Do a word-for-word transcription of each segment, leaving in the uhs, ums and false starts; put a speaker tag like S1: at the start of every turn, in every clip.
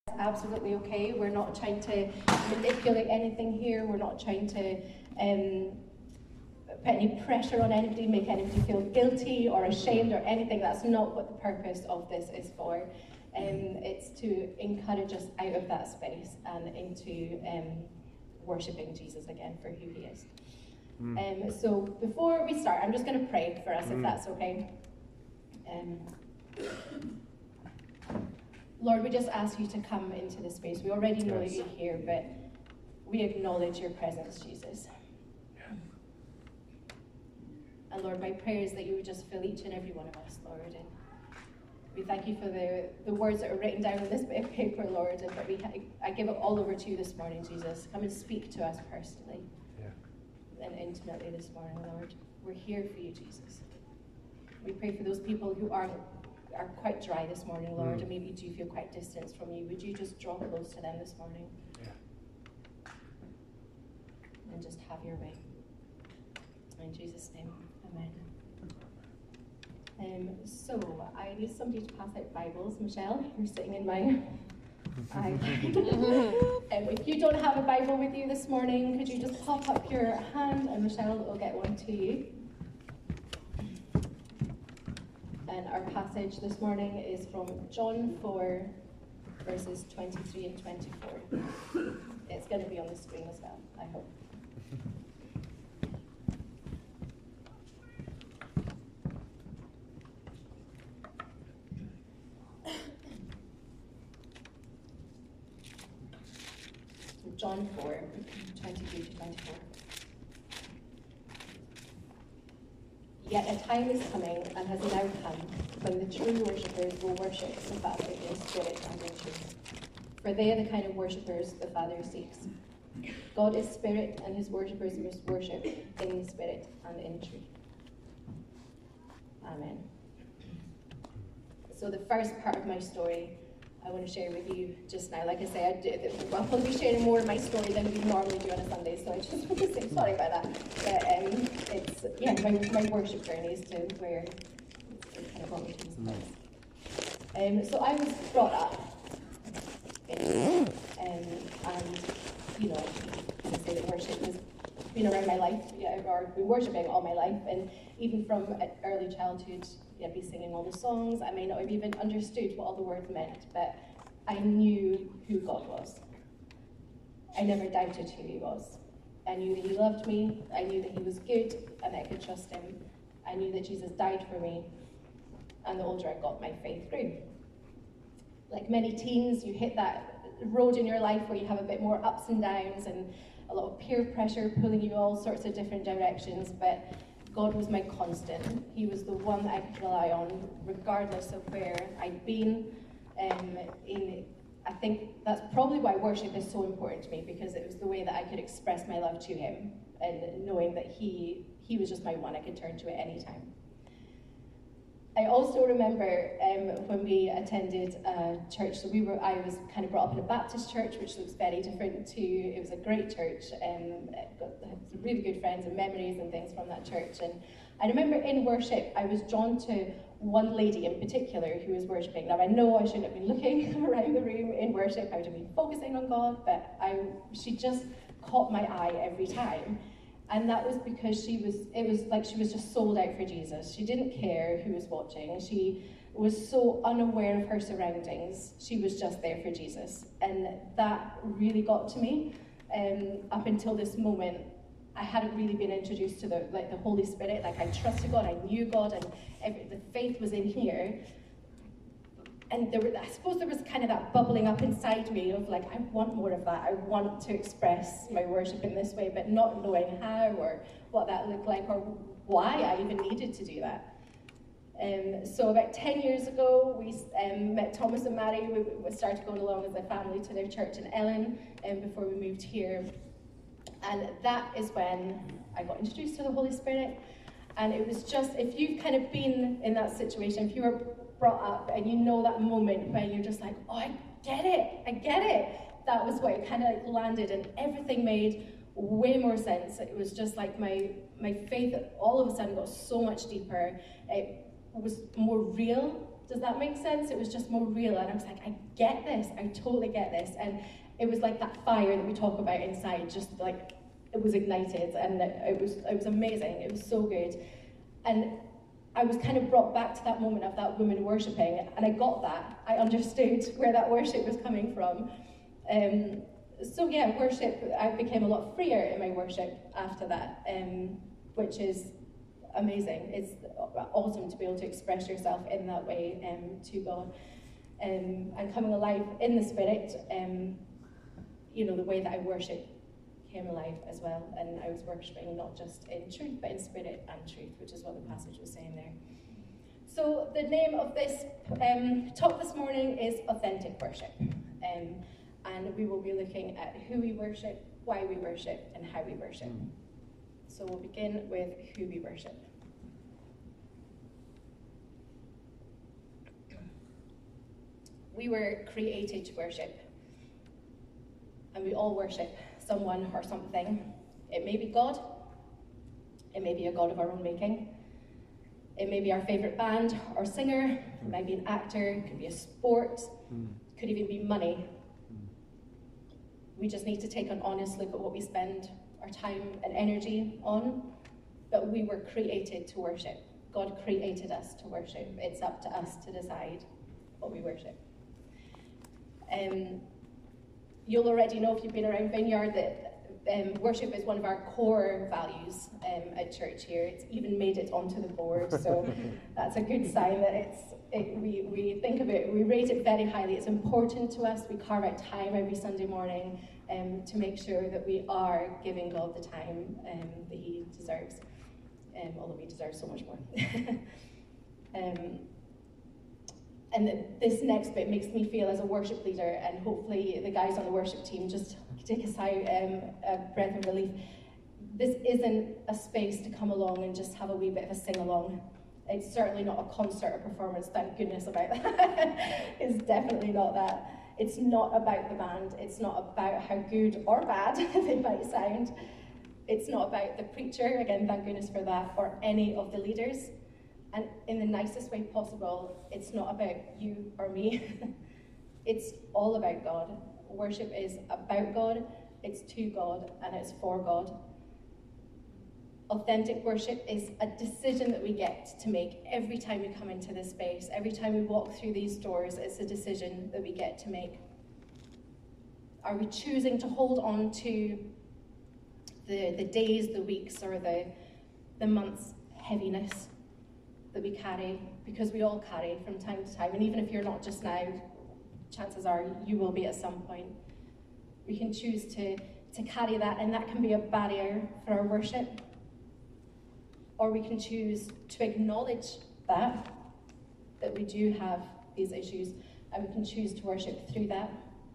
S1: absolutely okay. We're not trying to manipulate anything here. We're not trying to um, put any pressure on anybody, make anybody feel guilty or ashamed or anything. That's not what the purpose of this is for. Um, it's to encourage us out of that space and into um, worshipping Jesus again for who he is. Mm. Um, so before we start, I'm just going to pray for us, mm. if that's okay. Um, Lord, we just ask you to come into this space. We already know yes. that you're here, but we acknowledge your presence, Jesus. Yeah. And Lord, my prayer is that you would just fill each and every one of us, Lord. And we thank you for the, the words that are written down on this bit of paper, Lord. And but we, I give it all over to you this morning, Jesus. Come and speak to us personally yeah. and intimately this morning, Lord. We're here for you, Jesus. We pray for those people who aren't are quite dry this morning, Lord, mm. and maybe do feel quite distant from you. Would you just draw close to them this morning? Yeah. And just have your way. In Jesus' name, amen. Um, so, I need somebody to pass out Bibles. Michelle, you're sitting in my eye. um, if you don't have a Bible with you this morning, could you just pop up your hand and Michelle will get one to you. And our passage this morning is from John four, verses twenty-three and twenty-four. It's going to be on the screen as well, I hope. So John four, twenty-three to twenty-four. Yet a time is coming, and has now come, when the true worshippers will worship the Father in spirit and in truth. For they are the kind of worshippers the Father seeks. God is spirit, and his worshippers must worship in spirit and in truth. Amen. So the first part of my story I want to share with you just now. Like I say, I do, I'll probably be sharing more of my story than we normally do on a Sunday, so I just want to say sorry about that. But um, it's, yeah, my, my worship journey is to where it's kind of brought me to this place. Um, so I was brought up in, um, and, you know, I say that worship has been around my life, yeah, or been worshipping all my life, and even from early childhood, I'd be singing all the songs. I may not have even understood what all the words meant, but I knew who God was. I never doubted who he was. I knew that he loved me. I knew that he was good and that I could trust him. I knew that Jesus died for me. And the older I got, my faith grew. Like many teens, you hit that road in your life where you have a bit more ups and downs and a lot of peer pressure pulling you all sorts of different directions, but God was my constant. He was the one that I could rely on, regardless of where I'd been. Um, in, I think that's probably why worship is so important to me, because it was the way that I could express my love to him, and knowing that he he was just my one I could turn to at any time. I also remember um, when we attended a church, so we were, I was kind of brought up in a Baptist church, which looks very different to, it was a great church, um, got some really good friends and memories and things from that church. And I remember in worship, I was drawn to one lady in particular who was worshipping. Now I know I shouldn't have been looking around the room in worship, I would have been focusing on God, but I, she just caught my eye every time. And that was because she was, it was like she was just sold out for Jesus. She didn't care who was watching. She was so unaware of her surroundings. She was just there for Jesus. And that really got to me. Um, up until this moment, I hadn't really been introduced to the, like, the Holy Spirit. Like, I trusted God, I knew God, and every, the faith was in here. And there were, I suppose there was kind of that bubbling up inside me of like, I want more of that. I want to express my worship in this way, but not knowing how or what that looked like or why I even needed to do that. Um, so about ten years ago, we um, met Thomas and Mary. We, we started going along as a family to their church in Ellen um, before we moved here. And that is when I got introduced to the Holy Spirit. And it was just, if you've kind of been in that situation, if you were brought up and you know that moment when you're just like, oh, I get it, I get it. That was what it kind of like landed, and everything made way more sense. It was just like my, my faith all of a sudden got so much deeper. It was more real. Does that make sense? It was just more real, and I was like, I get this, I totally get this. And it was like that fire that we talk about inside, just like, it was ignited, and it was, it was amazing, it was so good. And I was kind of brought back to that moment of that woman worshipping, and I got that. I understood where that worship was coming from. Um, so yeah, worship, I became a lot freer in my worship after that, um, which is amazing. It's awesome to be able to express yourself in that way um, to God. Um, and coming alive in the Spirit, um, you know, the way that I worship came alive as well, and I was worshipping not just in truth, but in spirit and truth, which is what the passage was saying there. So the name of this um, talk this morning is Authentic Worship, um, and we will be looking at who we worship, why we worship, and how we worship. So we'll begin with who we worship. We were created to worship, and we all worship someone or something. It may be God, it may be a God of our own making, it may be our favourite band or singer, it might be an actor, it could be a sport, mm. it could even be money. Mm. We just need to take an honest look at what we spend our time and energy on, but we were created to worship. God created us to worship. It's up to us to decide what we worship. Um, You'll already know, if you've been around Vineyard, that um, worship is one of our core values um, at church here. It's even made it onto the board, so that's a good sign that it's. It, we, we think of it, we rate it very highly. It's important to us. We carve out time every Sunday morning um, to make sure that we are giving God the time um, that He deserves, um, although He deserves so much more. um, And this next bit makes me feel, as a worship leader, and hopefully the guys on the worship team just take a sigh, um, a breath of relief. This isn't a space to come along and just have a wee bit of a sing-along. It's certainly not a concert or performance, thank goodness about that. It's definitely not that. It's not about the band. It's not about how good or bad they might sound. It's not about the preacher, again, thank goodness for that, or any of the leaders. And in the nicest way possible, it's not about you or me. It's all about God. Worship is about God, it's to God, and it's for God. Authentic worship is a decision that we get to make every time we come into this space. Every time we walk through these doors, it's a decision that we get to make. Are we choosing to hold on to the, the days, the weeks, or the, the months' heaviness that we carry, because we all carry from time to time, and even if you're not just now, chances are you will be at some point. We can choose to, to carry that, and that can be a barrier for our worship. Or we can choose to acknowledge that, that we do have these issues, and we can choose to worship through that.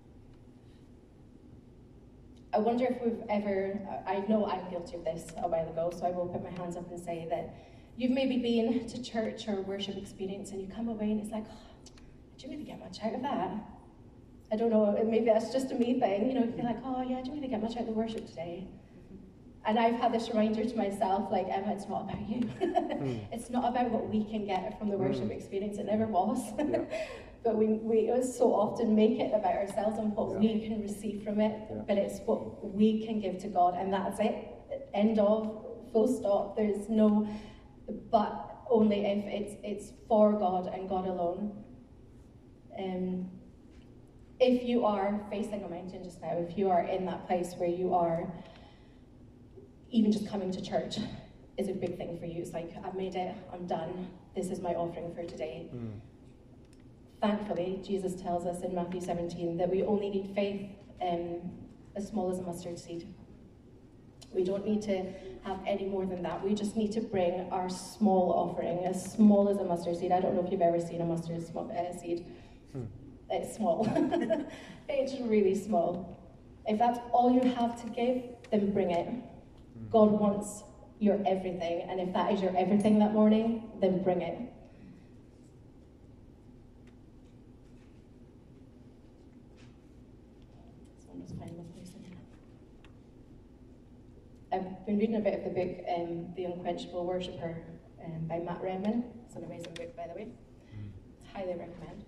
S1: I wonder if we've ever, I know I'm guilty of this a while ago, so I will put my hands up and say that you've maybe been to church or worship experience and you come away and it's like, oh, did you really get much out of that? I don't know, maybe that's just a me thing, you know, you feel like, oh yeah, did you really get much out of the worship today? And I've had this reminder to myself, like, Emma, it's not about you. mm. It's not about what we can get from the worship mm. experience, it never was. Yeah. But we, we so often make it about ourselves and what yeah. we can receive from it, yeah. but it's what we can give to God, and that's it, end of, full stop. There's no but, only if it's it's for God and God alone. Um, if you are facing a mountain just now, if you are in that place where you are, even just coming to church is a big thing for you. It's like, I've made it, I'm done, this is my offering for today. Mm. Thankfully, Jesus tells us in Matthew seventeen that we only need faith um, as small as a mustard seed. We don't need to have any more than that. We just need to bring our small offering, as small as a mustard seed. I don't know if you've ever seen a mustard sm- uh, seed. Hmm. It's small. It's really small. If that's all you have to give, then bring it. Hmm. God wants your everything, and if that is your everything that morning, then bring it. I've been reading a bit of the book, um, The Unquenchable Worshipper, um, by Matt Redman. It's an amazing book, by the way. highly recommend.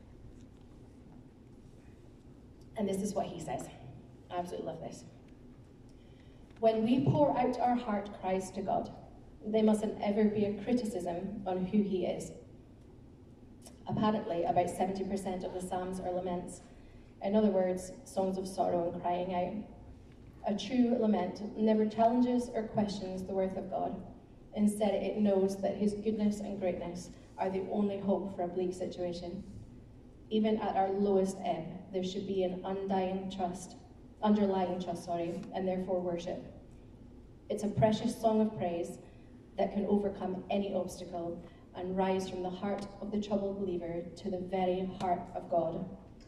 S1: And this is what he says. I absolutely love this. When we pour out our heart cries to God, there mustn't ever be a criticism on who he is. Apparently, about seventy percent of the Psalms are laments. In other words, songs of sorrow and crying out. A true lament never challenges or questions the worth of God. Instead, it knows that his goodness and greatness are the only hope for a bleak situation. Even at our lowest ebb, there should be an undying trust, underlying trust, sorry, and therefore worship. It's a precious song of praise that can overcome any obstacle and rise from the heart of the troubled believer to the very heart of God.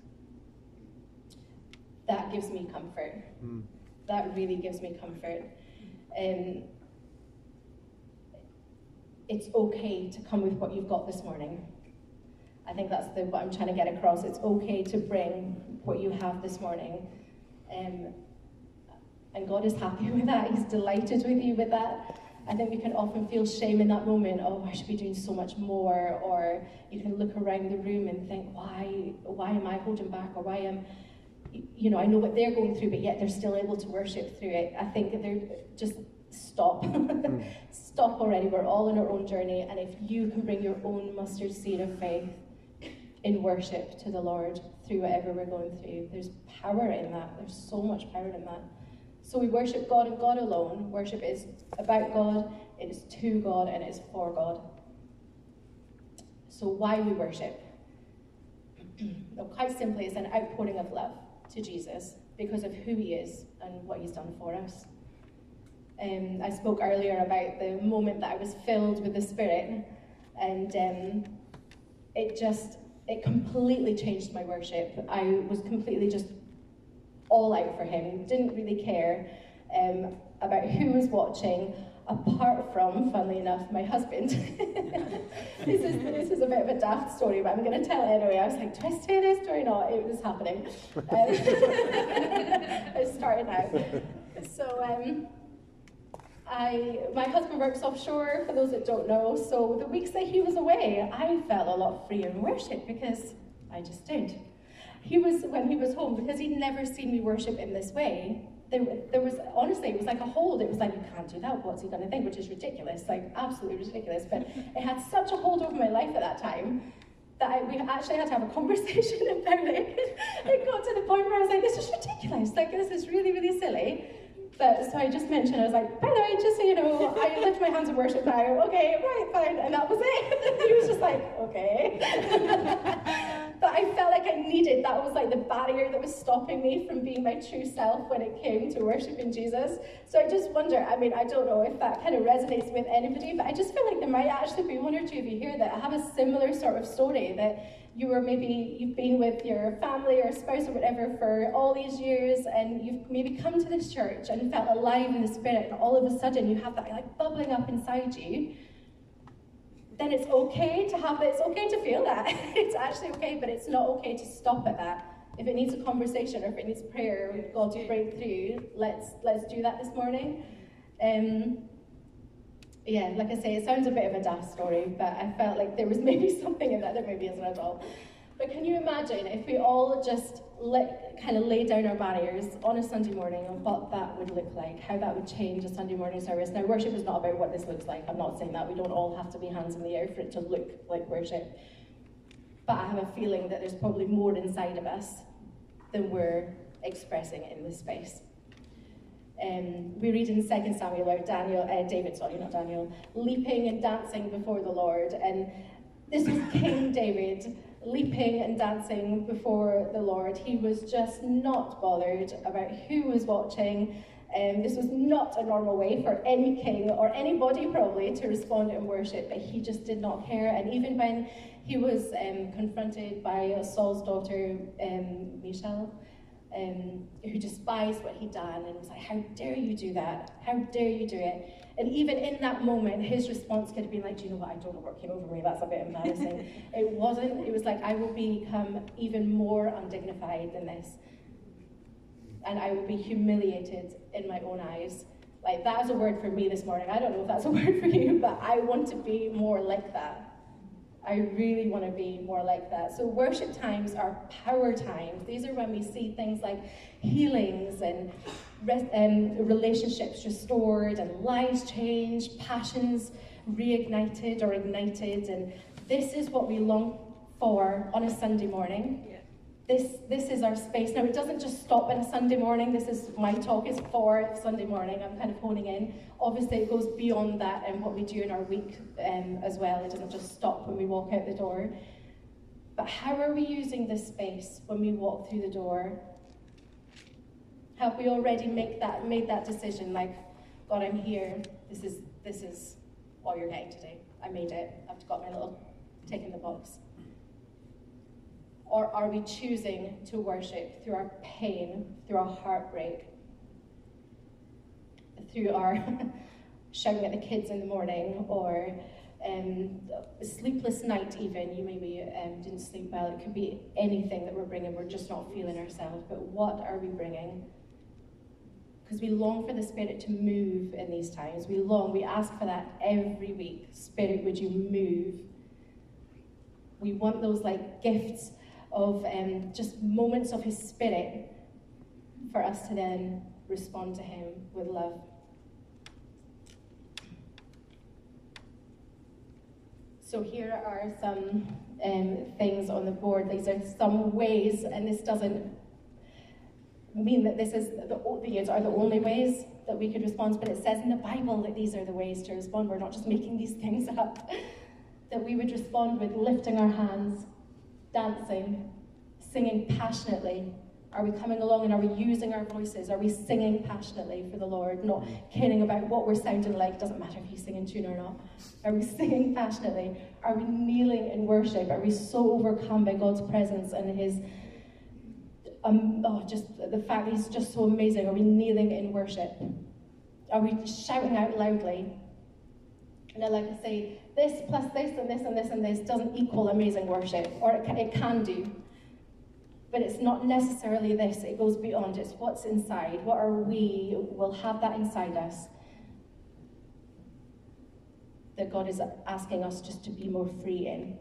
S1: That gives me comfort. Mm. That really gives me comfort. Um, it's okay to come with what you've got this morning. I think that's the, what I'm trying to get across. It's okay to bring what you have this morning. Um, and God is happy with that. He's delighted with you with that. I think we can often feel shame in that moment. Oh, I should be doing so much more. Or you can look around the room and think, why, why am I holding back? Or why am, you know, I know what they're going through, but yet they're still able to worship through it. I think that they're just stop. mm. Stop already. We're all on our own journey. And if you can bring your own mustard seed of faith in worship to the Lord through whatever we're going through, there's power in that. There's so much power in that. So we worship God and God alone. Worship is about God, it is to God, and it is for God. So why we worship? Well, quite simply, it's an outpouring of love to Jesus because of who he is and what he's done for us. Um, I spoke earlier about the moment that I was filled with the Spirit, and um, it just, it completely changed my worship. I was completely just all out for him, didn't really care um, about who was watching, apart from, funnily enough, my husband. this is this is a bit of a daft story, but I'm going to tell it anyway. I was like, do I say this or not? It was happening. Um, it started out. So um, I, my husband works offshore, for those that don't know, so the weeks that he was away, I felt a lot freer in worship because I just did. He was, when he was home, because he'd never seen me worship in this way, there, there was, honestly, it was like a hold. It was like, you can't do that, what's he going to think? Which is ridiculous, like absolutely ridiculous. But it had such a hold over my life at that time that I, we actually had to have a conversation about it. It got to the point where I was like, this is ridiculous, like this is really, really silly. But so I just mentioned, I was like, by the way, just so you know, I lift my hands in worship now. Okay, right, fine. And that was it. He was just like, okay. But I felt like I needed, that was like the barrier that was stopping me from being my true self when it came to worshiping Jesus. So I just wonder, I mean, I don't know if that kind of resonates with anybody, but I just feel like there might actually be one or two of you here that have a similar sort of story, that you were maybe, you've been with your family or spouse or whatever for all these years, and you've maybe come to this church and felt alive in the Spirit, and all of a sudden you have that like bubbling up inside you. Then it's okay to have that, it's okay to feel that. It's actually okay, but it's not okay to stop at that. If it needs a conversation or if it needs prayer with God to break through, let's let's do that this morning. Um, yeah, like I say, it sounds a bit of a daft story, but I felt like there was maybe something in that that maybe isn't at all. But can you imagine if we all just let, kind of lay down our barriers on a Sunday morning and what that would look like, how that would change a Sunday morning service? Now, worship is not about what this looks like. I'm not saying that. We don't all have to be hands in the air for it to look like worship. But I have a feeling that there's probably more inside of us than we're expressing in this space. Um, we read in Second Samuel about Daniel, uh, David, sorry, not Daniel, leaping and dancing before the Lord. And this was King David, leaping and dancing before the Lord. He was just not bothered about who was watching. Um, this was not a normal way for any king or anybody probably to respond in worship, but he just did not care. And even when he was um, confronted by Saul's daughter, um, Michal, um, who despised what he'd done and was like, how dare you do that? How dare you do it? And even in that moment, his response could have been like, do you know what, I don't know what came over me, that's a bit embarrassing. It wasn't, it was like, I will become even more undignified than this. And I will be humiliated in my own eyes. Like, that is a word for me this morning. I don't know if that's a word for you, but I want to be more like that. I really want to be more like that. So worship times are power times. These are when we see things like healings and um, relationships restored and lives changed, passions reignited or ignited. And this is what we long for on a Sunday morning. Yeah. This, this is our space. Now, it doesn't just stop on a Sunday morning. This is, my talk is for Sunday morning. I'm kind of honing in. Obviously, it goes beyond that and what we do in our week um, as well. It doesn't just stop when we walk out the door. But how are we using this space when we walk through the door? Have we already make that, made that decision, like, God, I'm here. This is, this is all you're getting today. I made it. I've got my little tick in the box. Or are we choosing to worship through our pain, through our heartbreak, through our shouting at the kids in the morning, or um, a sleepless night even, you maybe um, didn't sleep well. It could be anything that we're bringing, we're just not feeling ourselves, but what are we bringing? Because we long for the Spirit to move in these times. We long, we ask for that every week. Spirit, would you move? We want those like gifts of um, just moments of His Spirit for us to then respond to Him with love. So here are some um, things on the board. These are some ways, and this doesn't mean that this is the, these are the only ways that we could respond, but it says in the Bible that these are the ways to respond. We're not just making these things up. That we would respond with lifting our hands, dancing, singing passionately. Are we coming along and are we using our voices? Are we singing passionately for the Lord, not caring about what we're sounding like? Doesn't matter if you sing in tune or not. Are we singing passionately? Are we kneeling in worship? Are we so overcome by God's presence and His, um, oh, just the fact that He's just so amazing? Are we kneeling in worship? Are we shouting out loudly? And then, like I say, this plus this and this and this and this doesn't equal amazing worship, or it can, it can do. But it's not necessarily this, it goes beyond. It's what's inside. What are we, will have that inside us that God is asking us just to be more free in.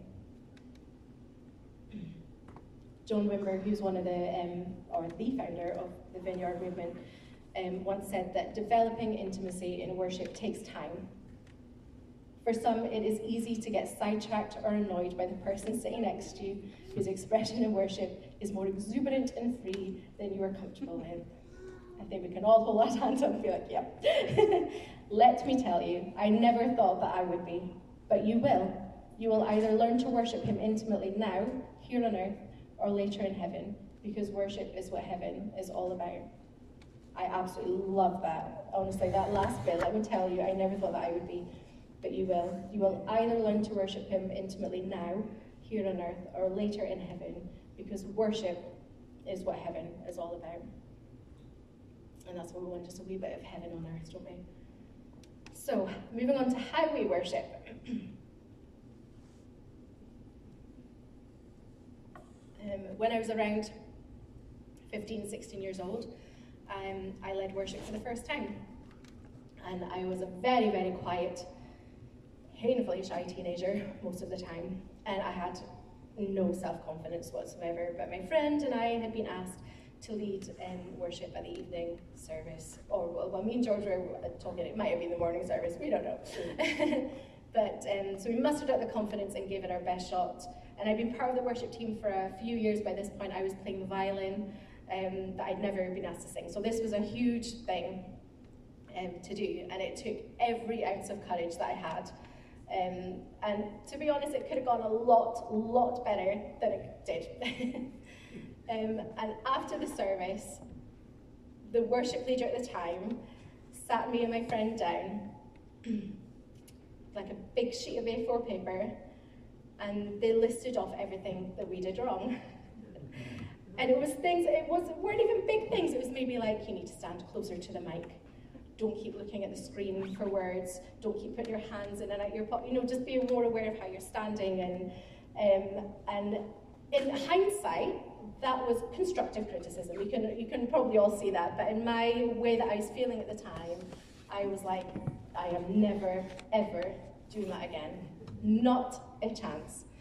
S1: Joan Wimber, who's one of the, um, or the founder of the Vineyard Movement, um, once said that developing intimacy in worship takes time. For some, it is easy to get sidetracked or annoyed by the person sitting next to you whose expression in worship is more exuberant and free than you are comfortable with. I think we can all hold our hands up and be like, yep. Let me tell you, I never thought that I would be, but you will. You will either learn to worship Him intimately now, here on earth, or later in heaven, because worship is what heaven is all about. I absolutely love that. Honestly, that last bit, let me tell you, I never thought that I would be. But you will. You will either learn to worship Him intimately now, here on earth, or later in heaven, because worship is what heaven is all about. And that's what we want, just a wee bit of heaven on earth, don't we? So, moving on to how we worship. um, when I was around fifteen, sixteen years old, um, I led worship for the first time. And I was a very, very quiet, painfully shy teenager most of the time, and I had no self-confidence whatsoever. But my friend and I had been asked to lead um, worship at the evening service, or well, me and George were talking, it might have been the morning service, we don't know. But um, so we mustered up the confidence and gave it our best shot. And I'd been part of the worship team for a few years. By this point, I was playing the violin um, that I'd never been asked to sing. So this was a huge thing um, to do, and it took every ounce of courage that I had. Um, and to be honest, it could have gone a lot, lot better than it did. um, and after the service, the worship leader at the time sat me and my friend down, like a big sheet of A four paper, and they listed off everything that we did wrong. And it was things, it was, weren't even big things, it was maybe like, you need to stand closer to the mic. Don't keep looking at the screen for words. Don't keep putting your hands in and out your pocket. You know, just be more aware of how you're standing. And um, and in hindsight, that was constructive criticism. You can you can probably all see that. But in my way that I was feeling at the time, I was like, I am never ever doing that again. Not a chance.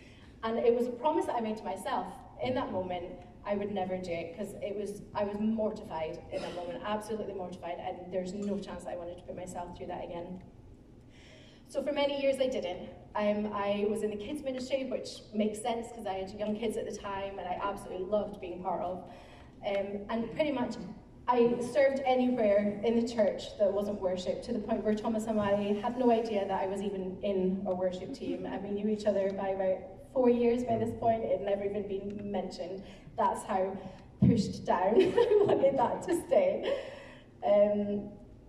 S1: And it was a promise that I made to myself. In that moment, I would never do it, because it was, I was mortified in that moment, absolutely mortified, and there's no chance that I wanted to put myself through that again. So for many years I didn't. Um, I was in the kids ministry, which makes sense because I had young kids at the time and I absolutely loved being part of. Um, and pretty much I served anywhere in the church that wasn't worship, to the point where Thomas and I had no idea that I was even in a worship team, and we knew each other by about four years by this point. It had never even been mentioned. That's how pushed down I wanted that to stay. Um,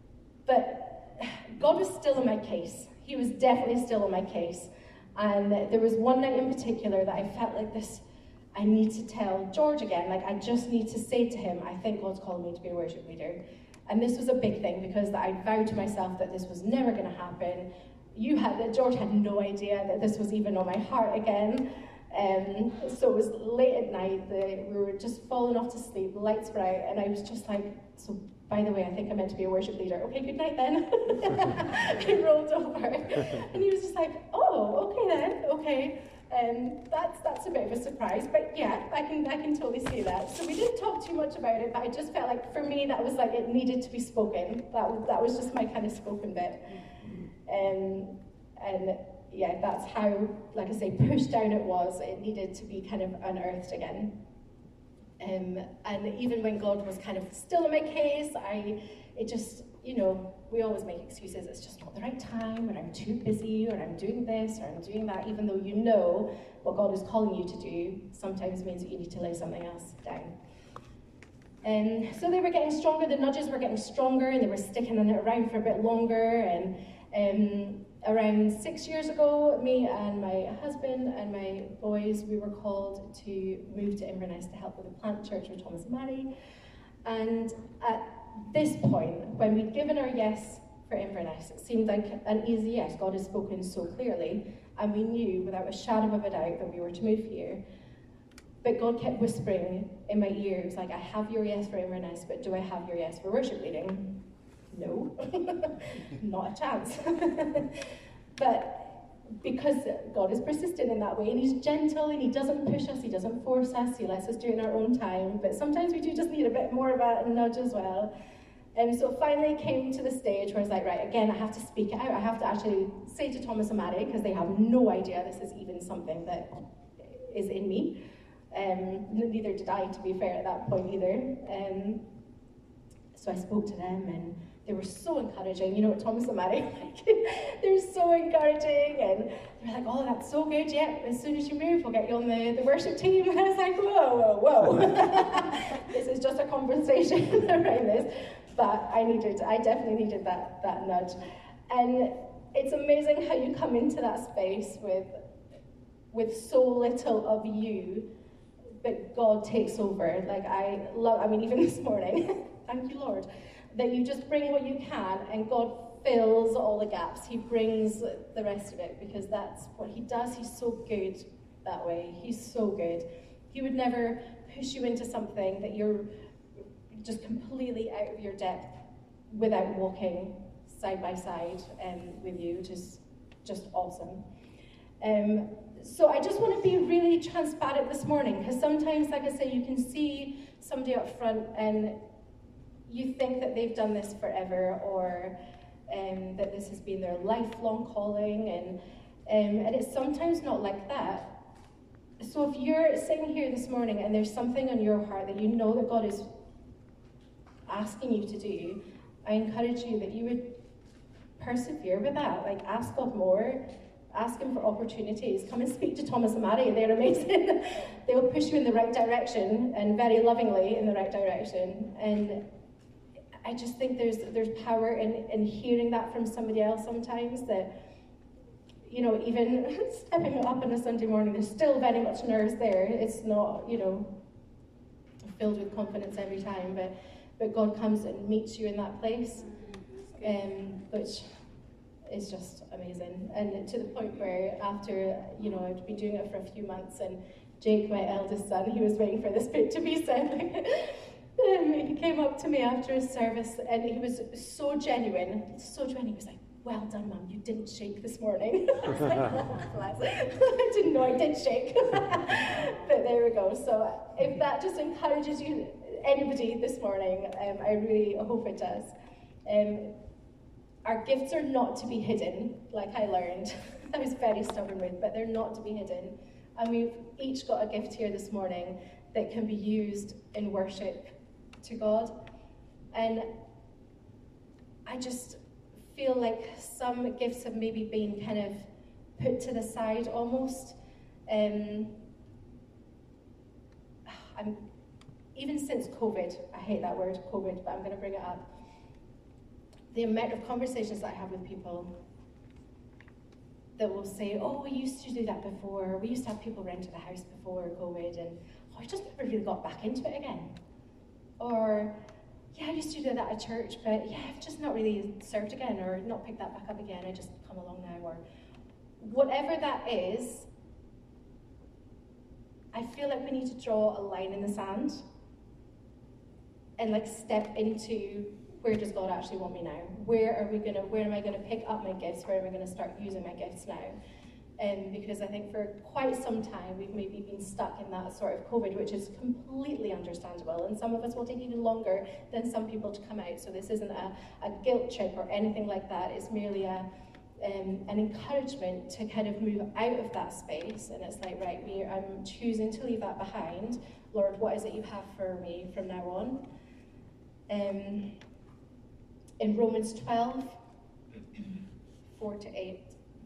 S1: but God was still on my case. He was definitely still on my case. And there was one night in particular that I felt like this, I need to tell George again, like I just need to say to him, I think God's called me to be a worship leader. And this was a big thing, because I vowed to myself that this was never going to happen. You had, George had no idea that this was even on my heart again. Um, so it was late at night, the, we were just falling off to sleep, the lights were out, and I was just like, so by the way, I think I'm meant to be a worship leader. Okay, good night then. I rolled over. And he was just like, oh, okay then, okay. Um, that's that's a bit of a surprise, but yeah, I can I can totally see that. So we didn't talk too much about it, but I just felt like for me that was like it needed to be spoken. That was that was just my kind of spoken bit. Um, and yeah, that's how, like I say, pushed down it was. It needed to be kind of unearthed again. Um, and even when God was kind of still in my case, I it just, you know, we always make excuses. It's just not the right time, or I'm too busy, or I'm doing this, or I'm doing that, even though you know what God is calling you to do, sometimes means that you need to lay something else down. And so they were getting stronger, the nudges were getting stronger, and they were sticking in it around for a bit longer. And um, around six years ago, me and my husband and my boys, we were called to move to Inverness to help with the plant church with Thomas and Mary. And at this point, when we'd given our yes for Inverness, it seemed like an easy yes. God had spoken so clearly, and we knew without a shadow of a doubt that we were to move here. But God kept whispering in my ear. It was like, I have your yes for Inverness, but do I have your yes for worship leading? No, not a chance. But because God is persistent in that way, and he's gentle, and he doesn't push us, he doesn't force us, he lets us do it in our own time, but sometimes we do just need a bit more of a nudge as well. And so finally came to the stage where it's like, right, again, I have to speak it out. I have to actually say to Thomas and Mary, because they have no idea this is even something that is in me. Um, neither did I, to be fair, at that point either. Um, so I spoke to them, and they were so encouraging. You know what Thomas and Mary like? They're so encouraging, and they're like, oh, that's so good, yeah, as soon as you move, we'll get you on the, the worship team. And I was like, whoa, whoa, whoa. This is just a conversation around this. But I needed, I definitely needed that, that nudge. And it's amazing how you come into that space with, with so little of you, but God takes over. Like I love, I mean, even this morning, thank you, Lord, that you just bring what you can, and God fills all the gaps. He brings the rest of it, because that's what he does. He's so good that way. He's so good. He would never push you into something that you're just completely out of your depth without walking side by side um, with you, which is just awesome. Um, so I just want to be really transparent this morning, because sometimes, like I say, you can see somebody up front and you think that they've done this forever, or um, that this has been their lifelong calling, and um, and it's sometimes not like that. So if you're sitting here this morning and there's something on your heart that you know that God is asking you to do, I encourage you that you would persevere with that. Like, ask God more, ask him for opportunities. Come and speak to Thomas and Mary, they're amazing. They'll push you in the right direction, and very lovingly in the right direction. And I just think there's there's power in, in hearing that from somebody else sometimes, that, you know, even stepping up on a Sunday morning, there's still very much nerves there. It's not, you know, filled with confidence every time, but but God comes and meets you in that place, um, which is just amazing. And to the point where after, you know, I'd been doing it for a few months, and Jake, my eldest son, he was waiting for this bit to be said. Um, he came up to me after his service, and he was so genuine, so genuine. He was like, well done, Mum, you didn't shake this morning. I was like, oh, bless. I didn't know I did shake. But there we go. So if that just encourages you, anybody this morning, um, I really hope it does. Um, our gifts are not to be hidden, like I learned. I was very stubborn with, but they're not to be hidden. And we've each got a gift here this morning that can be used in worship to God. And I just feel like some gifts have maybe been kind of put to the side almost. Um, I'm, even since COVID, I hate that word, COVID, but I'm going to bring it up. The amount of conversations that I have with people that will say, oh, we used to do that before, we used to have people rent the house before COVID, and oh, I just never really got back into it again. Or, yeah, I used to do that at church, but yeah, I've just not really served again, or not picked that back up again, I just come along now, or whatever that is. I feel like we need to draw a line in the sand and like step into, where does God actually want me now? Where are we gonna, where am I gonna pick up my gifts? Where am I gonna start using my gifts now? Um, because I think for quite some time we've maybe been stuck in that sort of COVID, which is completely understandable, and some of us will take even longer than some people to come out. So this isn't a, a guilt trip or anything like that. It's merely a um, an encouragement to kind of move out of that space. And it's like, right, we, I'm choosing to leave that behind. Lord, what is it you have for me from now on? Um, in Romans twelve, four to eight.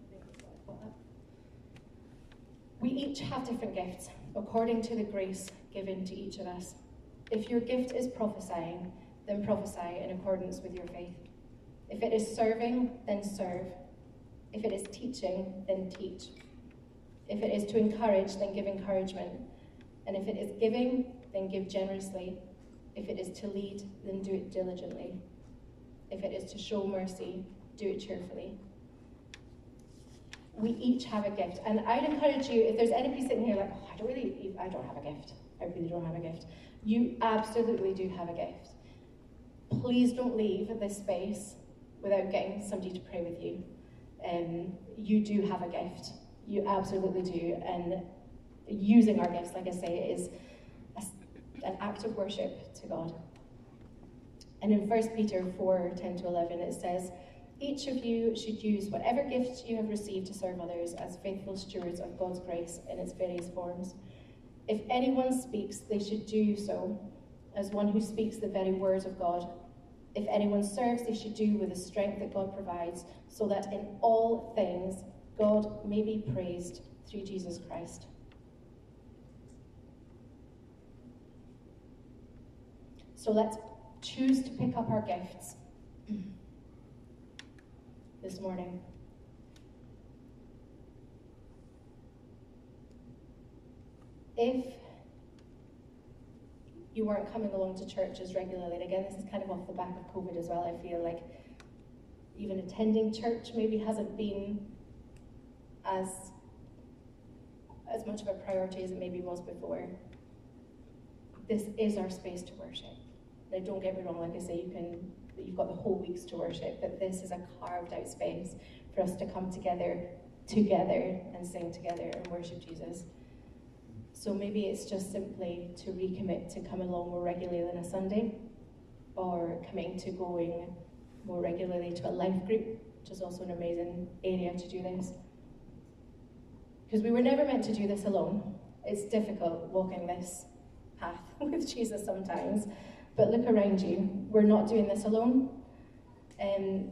S1: We each have different gifts, according to the grace given to each of us. If your gift is prophesying, then prophesy in accordance with your faith. If it is serving, then serve. If it is teaching, then teach. If it is to encourage, then give encouragement. And if it is giving, then give generously. If it is to lead, then do it diligently. If it is to show mercy, do it cheerfully. We each have a gift, and I'd encourage you, if there's anybody sitting here like, oh, I don't really, I don't have a gift, I really don't have a gift, you absolutely do have a gift. Please don't leave this space without getting somebody to pray with you. Um, you do have a gift, you absolutely do, and using our gifts, like I say, is a, an act of worship to God. And in First Peter four, ten to eleven, it says, each of you should use whatever gift you have received to serve others as faithful stewards of God's grace in its various forms. If anyone speaks, they should do so as one who speaks the very words of God. If anyone serves, they should do with the strength that God provides, so that in all things God may be praised through Jesus Christ. So let's choose to pick up our gifts this morning. If you weren't coming along to church as regularly, and again, this is kind of off the back of COVID as well, I feel like even attending church maybe hasn't been as as much of a priority as it maybe was before. This is our space to worship. Now, don't get me wrong, like I say, you can you've got the whole weeks to worship, but this is a carved out space for us to come together, together, and sing together and worship Jesus. So maybe it's just simply to recommit to come along more regularly than a Sunday, or committing to going more regularly to a life group, which is also an amazing area to do this. Because we were never meant to do this alone. It's difficult walking this path with Jesus sometimes. But look around you, we're not doing this alone. Um,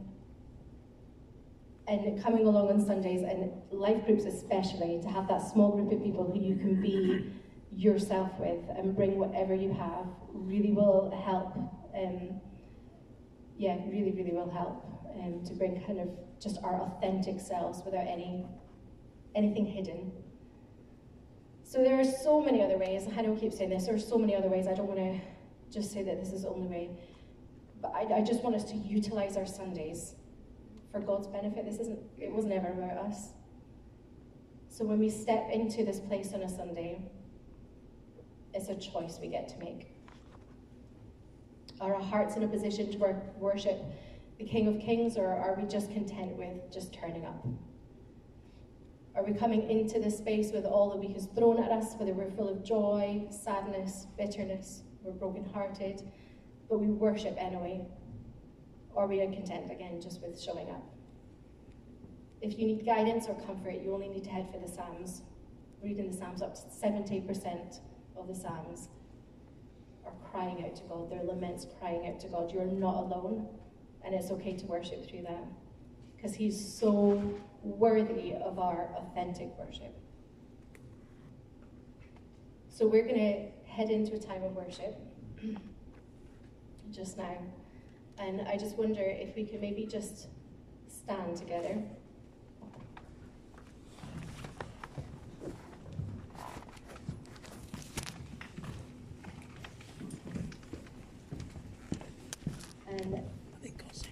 S1: and coming along on Sundays, and life groups especially, to have that small group of people who you can be yourself with and bring whatever you have, really will help. Um, yeah, really, really will help um, to bring kind of just our authentic selves without any anything hidden. So there are so many other ways. I know I keep saying this, there are so many other ways. I don't want to just say that this is the only way, but I, I just want us to utilize our Sundays for God's benefit. This isn't, it was never about us. So when we step into this place on a Sunday, it's a choice we get to make. Are our hearts in a position to work, worship the King of Kings, or are we just content with just turning up? Are we coming into this space with all that He's thrown at us, whether we're full of joy, sadness, bitterness, we're brokenhearted, but we worship anyway? Or are we content, again, just with showing up? If you need guidance or comfort, you only need to head for the Psalms. Reading the Psalms, up to seventy percent of the Psalms are crying out to God. They're laments crying out to God. You're not alone, and it's okay to worship through that, because He's so worthy of our authentic worship. So we're going to head into a time of worship just now, and I just wonder if we could maybe just stand together.